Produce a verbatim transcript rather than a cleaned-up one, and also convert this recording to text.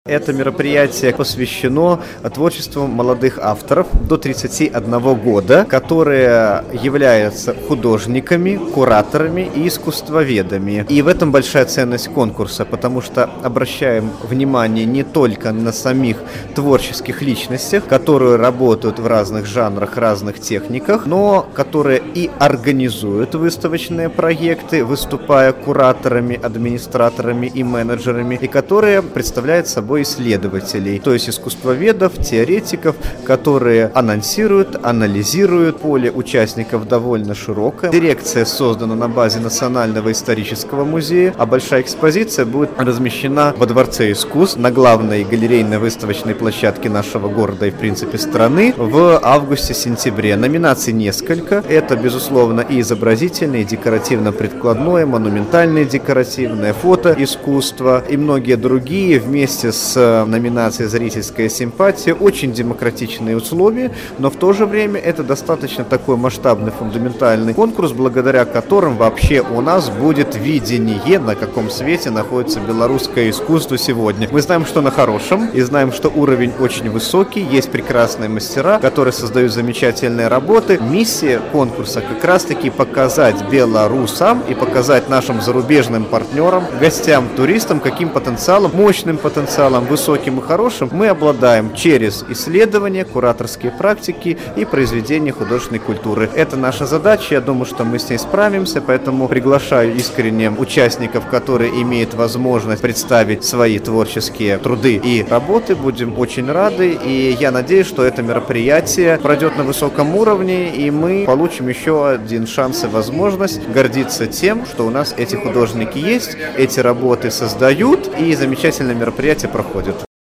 Это мероприятие посвящено творчеству молодых авторов до тридцати одного года, которые являются художниками, кураторами и искусствоведами. И в этом большая ценность конкурса, потому что обращаем внимание не только на самих творческих личностях, которые работают в разных жанрах, разных техниках, но которые и организуют выставочные проекты, выступая кураторами, администраторами и менеджерами, и которые представляют собой исследователей, то есть искусствоведов, теоретиков, которые анонсируют, анализируют. Поле участников довольно широкое. Дирекция создана на базе Национального исторического музея, а большая экспозиция будет размещена во Дворце искусств на главной галерейной выставочной площадке нашего города и, в принципе, страны в августе-сентябре. Номинаций несколько. Это, безусловно, и изобразительное, и декоративно-прикладное, монументальное декоративное, фотоискусство и многие другие вместе с номинацией «Зрительская симпатия». Очень демократичные условия, но в то же время это достаточно такой масштабный фундаментальный конкурс, благодаря которым вообще у нас будет видение, на каком свете находится белорусское искусство сегодня. Мы знаем, что на хорошем, и знаем, что уровень очень высокий, есть прекрасные мастера, которые создают замечательные работы. Миссия конкурса как раз-таки показать белорусам и показать нашим зарубежным партнерам, гостям, туристам, каким потенциалом, мощным потенциалом, высоким и хорошим мы обладаем через исследования, кураторские практики и произведения художественной культуры. Это наша задача, я думаю, что мы с ней справимся, поэтому приглашаю искренне участников, которые имеют возможность представить свои творческие труды и работы. Будем очень рады, и я надеюсь, что это мероприятие пройдет на высоком уровне, и мы получим еще один шанс и возможность гордиться тем, что у нас эти художники есть, эти работы создают, и замечательное мероприятие проходит.